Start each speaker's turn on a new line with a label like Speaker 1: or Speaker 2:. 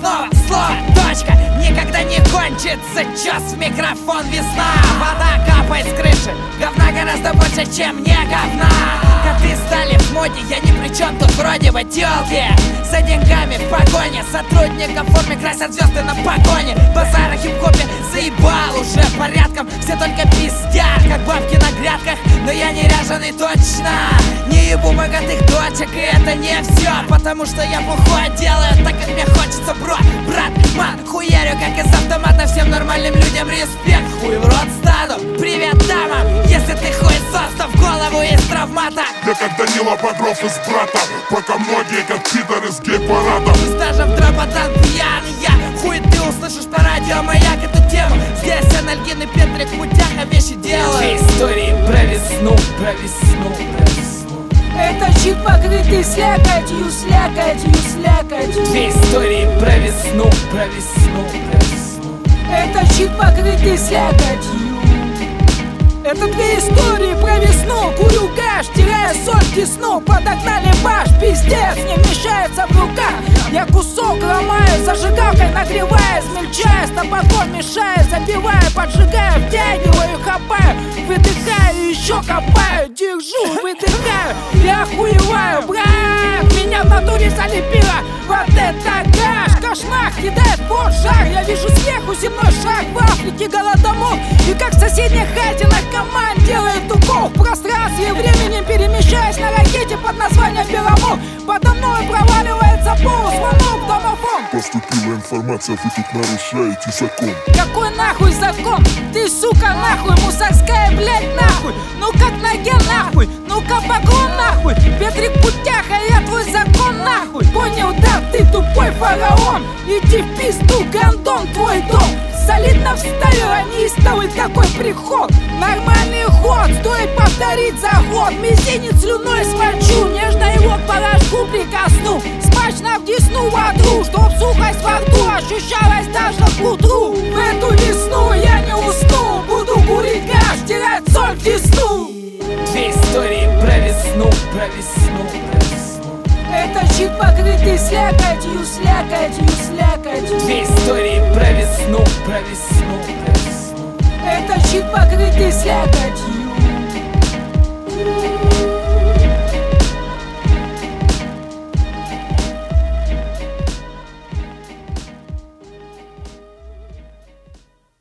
Speaker 1: снова слово, точка. Никогда не кончится час в микрофон весна. Вода капает с крыши, говна гораздо больше, чем не говна. Коты стали в моде, я ни при чем, тут вроде бы тёлки. За деньгами в погоне, сотрудников в форме красят звезды на погоне. Базара хип-хопе заебал уже порядком. Все только пиздят, как бабки на грядках. Но я не ряженый точно, не ебу богатых дочек. И это не все, потому что я бухой делаю так, как мне хочется, бро. Брат, ман, хуярю, как из автомата. Всем нормальным людям респект, хуй в рот стану. Привет дамам, если ты хуесос, то в голову из травмата.
Speaker 2: Я как Данила Багров из «Брата», пока многие как пидоры с гей-парадом.
Speaker 1: С стажем дропотан пьяный я. Хуй ты услышишь по радио маяк эту тему. Здесь анальгин и Петрик в путях, а вещи делают. Две истории про весну, про весну, про весну.
Speaker 3: Это щит покрытый слякотью, слякотью, слякотью.
Speaker 1: Две истории про весну, про весну, про весну.
Speaker 3: Это щит покрытый слякотью. Это две истории про весну. Курю гаш, теряя соль в десну. Подогнали баш, пиздец, не вмещается в руках. Я кусок ломаю, зажигалкой нагревая, измельчая, стопорком мешая, забивая, поджигая, втягиваю, хапаю, выдыхаю, еще копаю, держу, выдыхаю. Я охуеваю, брат, меня в натуре залепило. Вот это гаш, кошмар, кидает под жар. Я вижу сверху земной шар в Африке, голодомор. И как в соседней хате наркоман делает укол в пространстве, временем перемещаясь на ракете под названием Беломор. Подо мной проваливается пол, звонок, домофон.
Speaker 2: Поступила информация, вы тут нарушаете закон.
Speaker 3: Какой нахуй закон? Ты, сука, нахуй, мусорская, блядь, нахуй. Ну как ноге нахуй, ну-ка поклон нахуй. Петрик в путях, а я твой закон нахуй. Понял, да, ты тупой фараон. Иди в пизду, гандон, твой дом. Солидно вставила, неистовый такой приход. Нормальный ход, стоит повторить заход. Мизинец слюной смочу, нежно его к порошку прикосну. Смачно в десну вотру, чтоб сухость во рту ощущалась даже к утру. В эту весну я не усну, буду курить гаш, терять соль в десну.
Speaker 1: Две истории про весну, про весну, про весну.
Speaker 3: Это щит покрытый слякотью, слякотью, слякотью.
Speaker 1: Две истории про весну, про весну, про весну.
Speaker 3: Это щит покрытый слякотью.